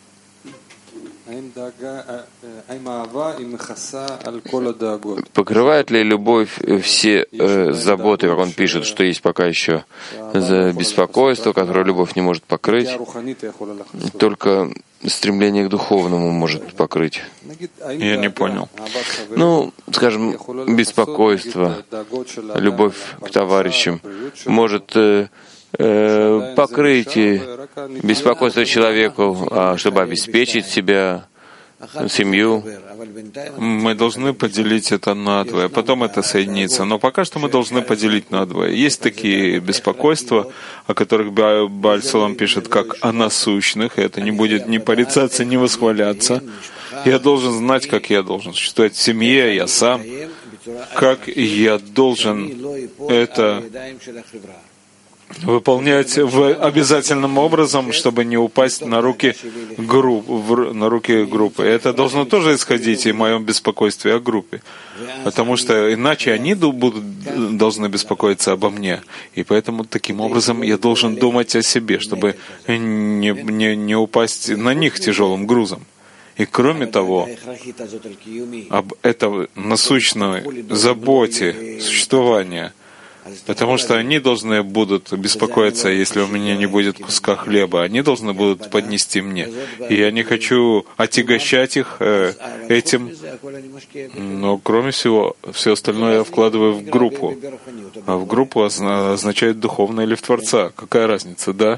Speaker 2: Покрывает ли любовь все э, заботы, как он пишет, что есть пока еще за беспокойство, которое любовь не может покрыть, только стремление к духовному может покрыть?
Speaker 1: Я не понял.
Speaker 2: Ну, скажем, беспокойство, любовь к товарищам может э, э, покрыть беспокойство человеку, чтобы обеспечить себя, семью.
Speaker 1: Мы должны поделить это надвое, потом это соединится. Но пока что мы должны поделить надвое. Есть такие беспокойства, о которых Бааль Сулам пишет, как о насущных, и это не будет ни порицаться, ни восхваляться. Я должен знать, как я должен существовать в семье, я сам, как я должен это выполнять в обязательным образом, чтобы не упасть на руки, групп, в, на руки группы. Это должно тоже исходить и в моем беспокойстве о группе. Потому что иначе они будут, должны беспокоиться обо мне. И поэтому таким образом я должен думать о себе, чтобы не, не, не упасть на них тяжелым грузом. И кроме того, об этой насущной заботе существования, потому что они должны будут беспокоиться, если у меня не будет куска хлеба. Они должны будут поднести мне. И я не хочу отягощать их э, этим. Но кроме всего, все остальное я вкладываю в группу. А в группу означает духовно или в Творца. Какая разница, да?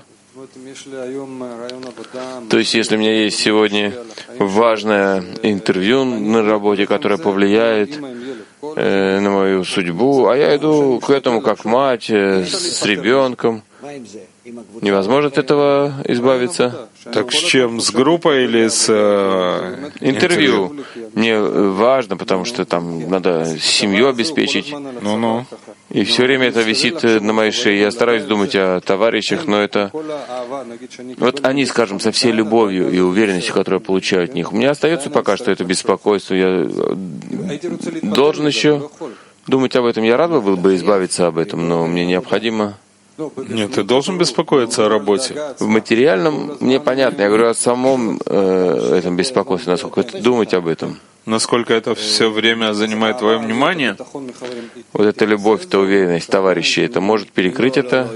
Speaker 2: То есть, если у меня есть сегодня важное интервью на работе, которое повлияет э, на мою судьбу, а я иду к этому как мать, э, с ребенком, невозможно от этого избавиться?
Speaker 1: Так с чем? С группой или с э,
Speaker 2: интервью?
Speaker 1: интервью?
Speaker 2: Мне важно, потому что там надо семью обеспечить.
Speaker 1: Ну-ну.
Speaker 2: И все время это висит на моей шее. Я стараюсь думать о товарищах, но это... Вот они, скажем, со всей любовью и уверенностью, которую я получаю от них. У меня остается пока что это беспокойство. Я должен еще думать об этом. Я рад был бы избавиться об этом, но мне необходимо...
Speaker 1: Нет, ты должен беспокоиться о работе.
Speaker 2: В материальном мне понятно. Я говорю о самом э, этом беспокойстве, насколько это думать об этом.
Speaker 1: Насколько это все время занимает твое внимание?
Speaker 2: Вот эта любовь, эта уверенность товарищей, это может перекрыть это?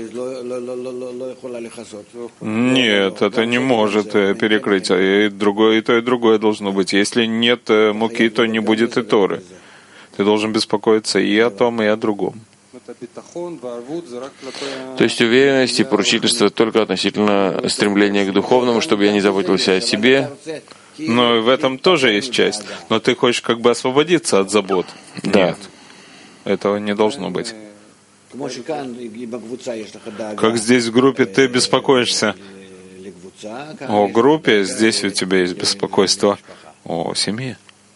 Speaker 1: Нет, это не может перекрыть. И другое, и то, и другое должно быть. Если нет муки, то не будет и Торы. Ты должен беспокоиться и о том, и о другом.
Speaker 2: То есть уверенность и поручительство только относительно стремления к духовному, чтобы я не заботился о себе.
Speaker 1: Но и в этом тоже есть часть. Но ты хочешь как бы освободиться от забот.
Speaker 2: Да.
Speaker 1: Нет. Этого не должно быть. Как здесь в группе ты беспокоишься о группе, здесь у тебя есть беспокойство о семье.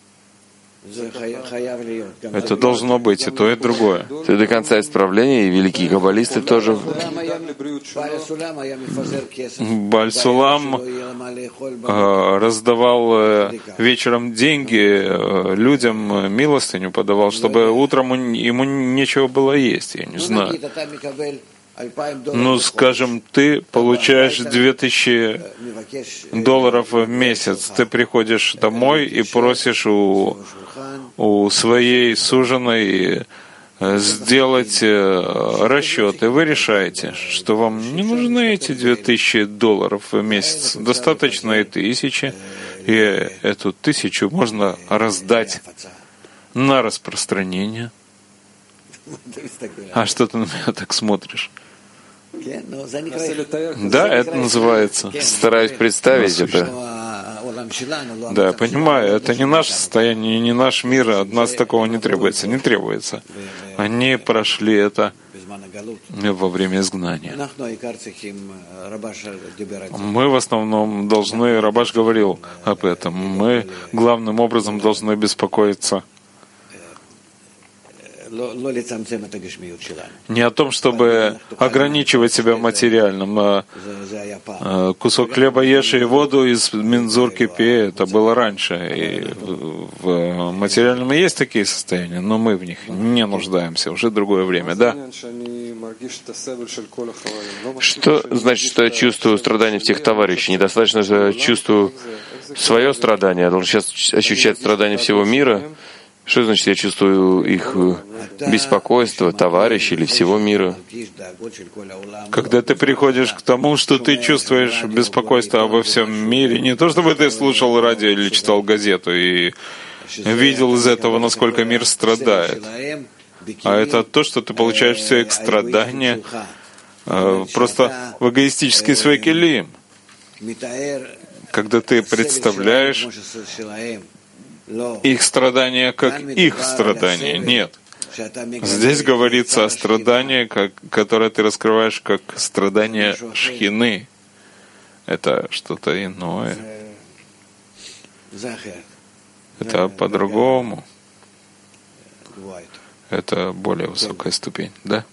Speaker 1: Это должно быть и то, и другое.
Speaker 2: Ты до конца исправления, и великие каббалисты тоже.
Speaker 1: Бааль Сулам э, раздавал э, вечером деньги э, людям, милостыню подавал, чтобы утром он, ему нечего было есть, я не знаю. Ну, скажем, ты получаешь две тысячи долларов в месяц, ты приходишь домой и просишь у, у своей суженой сделать расчет, и вы решаете, что вам не нужны эти две тысячи долларов в месяц, достаточно и тысячи, и эту тысячу можно раздать на распространение. А что ты на меня так смотришь? Да, это называется.
Speaker 2: Стараюсь представить это.
Speaker 1: Да, я понимаю, это не наше состояние, не наш мир, от нас такого не требуется, не требуется. Они прошли это во время изгнания. Мы в основном должны, Рабаш говорил об этом, мы главным образом должны беспокоиться не о том, чтобы ограничивать себя в материальном. А кусок хлеба ешь и воду из мензурки пей, это было раньше. И в материальном и есть такие состояния, но мы в них не нуждаемся. Уже другое время, да?
Speaker 2: Что значит, что я чувствую страдания всех товарищей? Недостаточно же чувствую свое страдание, я должен сейчас ощущать страдания всего мира. Что значит, я чувствую их беспокойство, товарищей или всего мира?
Speaker 1: Когда ты приходишь к тому, что ты чувствуешь беспокойство обо всем мире, не то чтобы ты слушал радио или читал газету и видел из этого, насколько мир страдает, а это то, что ты получаешь все их страдания просто в эгоистический свой келим. когда ты представляешь их страдания как их страдания. Нет. Здесь говорится о страдании, как, которое ты раскрываешь как страдание шхины. Это что-то иное. Это по-другому. Это более высокая ступень, да?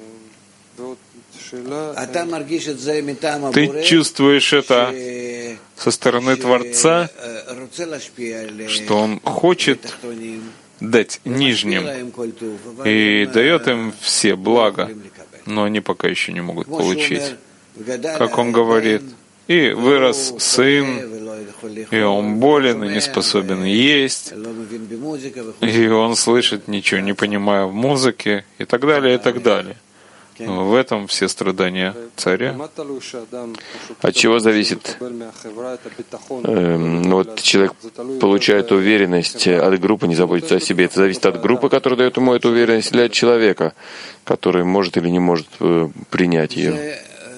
Speaker 1: Ты чувствуешь это со стороны Творца, что Он хочет дать нижним и дает им все блага, но они пока еще не могут получить. Как Он говорит, и вырос сын, и он болен и не способен есть, и он слышит ничего, не понимая в музыке, и так далее, и так далее. В этом все страдания царя.
Speaker 2: От чего зависит? Эм, вот человек получает уверенность от группы, не заботится о себе. Это зависит от группы, которая дает ему эту уверенность, или от человека, который может или не может э, принять ее.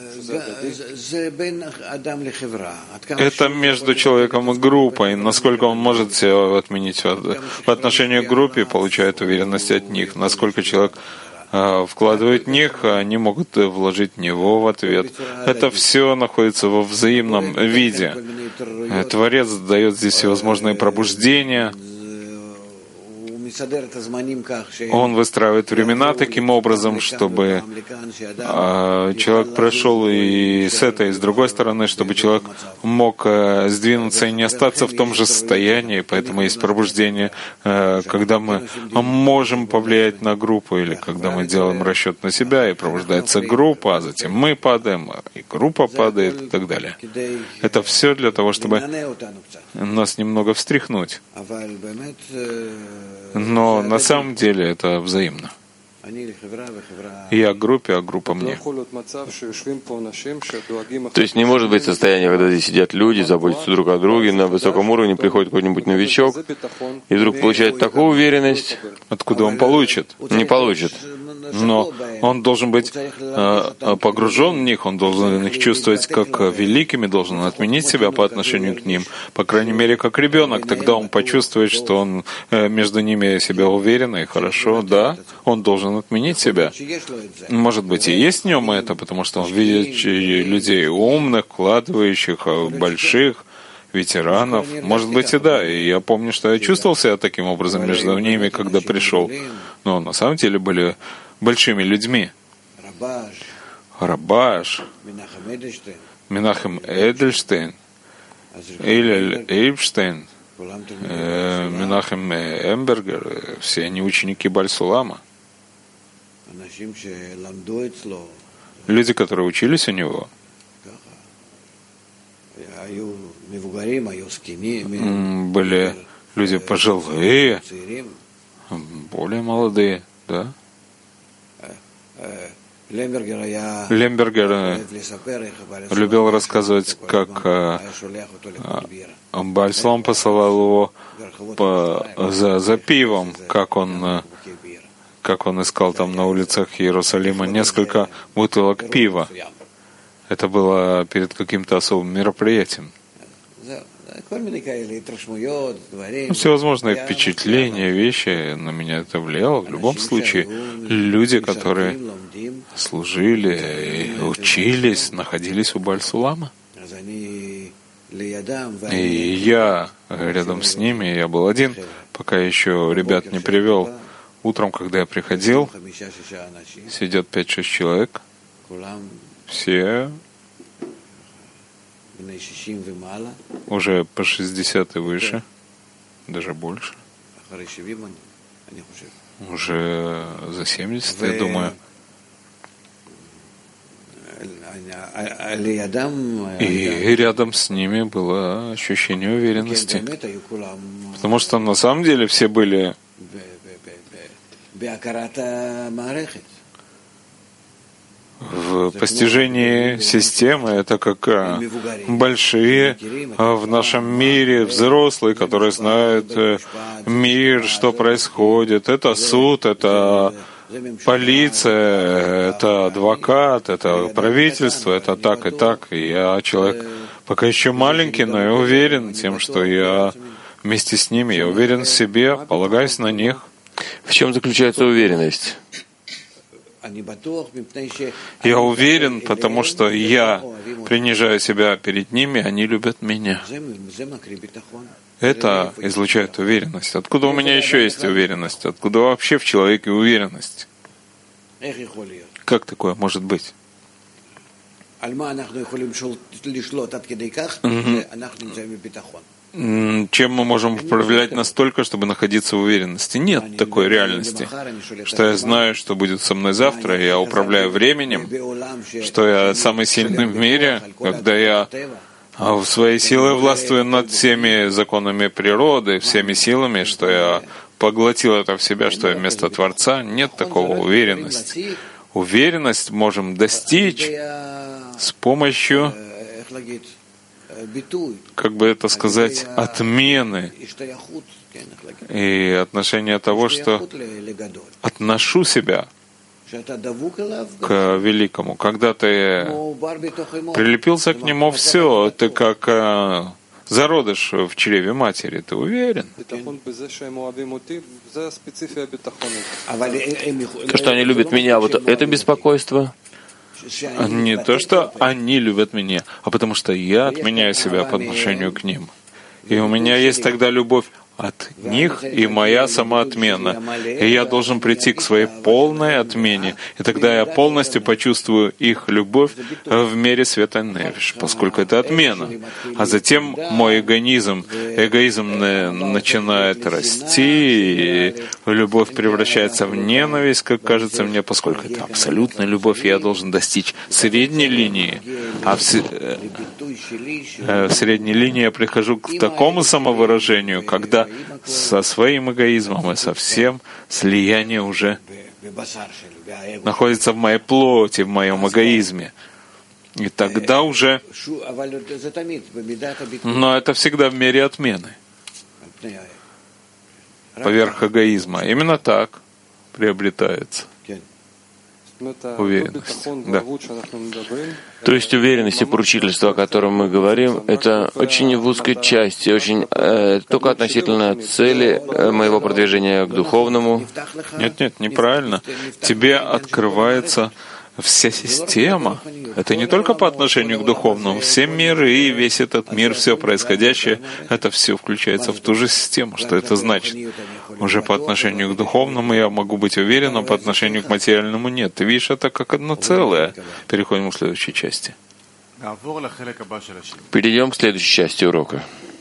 Speaker 1: Это между человеком и группой. Насколько он может себя отменить в отношении к группе, получает уверенность от них. Насколько человек вкладывает в них, они могут вложить в него в ответ. Это все находится во взаимном виде. Творец дает здесь всевозможные пробуждения. Он выстраивает времена таким образом, чтобы э, человек прошел и с этой, и с другой стороны, чтобы человек мог э, сдвинуться и не остаться в том же состоянии. Поэтому есть пробуждение, э, когда мы можем повлиять на группу, или когда мы делаем расчет на себя, и пробуждается группа, а затем мы падаем, и группа падает, и так далее. Это все для того, чтобы нас немного встряхнуть. Но на самом деле это взаимно. Я группе, а группа мне.
Speaker 2: То есть не может быть состояния, когда здесь сидят люди, заботятся друг о друге, на высоком уровне приходит какой-нибудь новичок, и вдруг получает такую уверенность.
Speaker 1: Откуда он получит?
Speaker 2: Не получит.
Speaker 1: Но он должен быть э, погружен в них, он должен их чувствовать как великими, должен отменить себя по отношению к ним, по крайней мере, как ребенок. Тогда он почувствует, что он э, между ними себя уверен и хорошо, да, он должен отменить себя. Может быть, и есть в нем это, потому что он видит людей умных, вкладывающих, больших, ветеранов. Может быть, и да. И я помню, что я чувствовал себя таким образом между ними, когда пришел. Но на самом деле были большими людьми. Рабаш, Менахем Эдельштейн, Эйлель Эйбштейн, э, Менахем Эмбергер, все они ученики Баль-Сулама. Люди, которые учились у него, были люди пожилые, более молодые, да? Лембергер любил рассказывать, как Баль-Сулам посылал его по, за, за пивом, как он, как он искал там на улицах Иерусалима несколько бутылок пива. Это было перед каким-то особым мероприятием. Всевозможные впечатления, вещи, на меня это влияло. В любом случае, люди, которые служили и учились, находились у Баль-Сулама. И я рядом с ними, я был один, пока еще ребят не привел. Утром, когда я приходил, сидят пять-шесть человек, все уже по шестьдесят и выше, даже больше. Уже за семьдесят, я думаю. И рядом с ними было ощущение уверенности. Потому что на самом деле все были в постижении системы. Это как большие в нашем мире взрослые, которые знают мир, что происходит. Это суд, это полиция, это адвокат, это правительство, это так и так. И я человек Пока еще маленький, но я уверен тем, что я вместе с ними, я уверен в себе, полагаюсь на них.
Speaker 2: В чем заключается уверенность?
Speaker 1: Я уверен, потому что я принижаю себя перед ними, они любят меня. Это излучает уверенность. Откуда у меня еще есть уверенность? Откуда вообще в человеке уверенность? Как такое может быть? Чем мы можем управлять настолько, чтобы находиться в уверенности? Нет такой реальности, что я знаю, что будет со мной завтра, я управляю временем, что я самый сильный в мире, когда я в своей силой властвую над всеми законами природы, всеми силами, что я поглотил это в себя, что я вместо Творца. Нет такого уверенности. Уверенность можем достичь с помощью, как бы это сказать, отмены и отношения того, что отношу себя к великому. Когда ты прилепился к нему, все, ты как э, зародыш в чреве матери, ты уверен?
Speaker 2: То, что они любят меня, вот это беспокойство?
Speaker 1: Не то, что они любят меня, а потому что я отменяю себя по отношению к ним. И у меня есть тогда любовь от них и моя самоотмена. И я должен прийти к своей полной отмене. И тогда я полностью почувствую их любовь в мире света Невиш, поскольку это отмена. А затем мой эгоизм, эгоизм начинает расти, и любовь превращается в ненависть, как кажется мне, поскольку это абсолютная любовь, и я должен достичь средней линии. А в, в средней линии я прихожу к такому самовыражению, когда со своим эгоизмом и со всем слияние уже находится в моей плоти, в моем эгоизме. И тогда уже... Но это всегда в мере отмены. Поверх эгоизма. Именно так приобретается уверенность. Да.
Speaker 2: То есть уверенность и поручительство, о котором мы говорим, это очень в узкой части, очень э, только относительно цели моего продвижения к духовному.
Speaker 1: Нет, нет, неправильно. Тебе открывается вся система. Это не только по отношению к духовному. Все миры и весь этот мир, все происходящее, это все включается в ту же систему. Что это значит? Уже по отношению к духовному я могу быть уверен, а по отношению к материальному нет. Ты видишь это как одно целое. Переходим к следующей части.
Speaker 2: Перейдем к следующей части урока.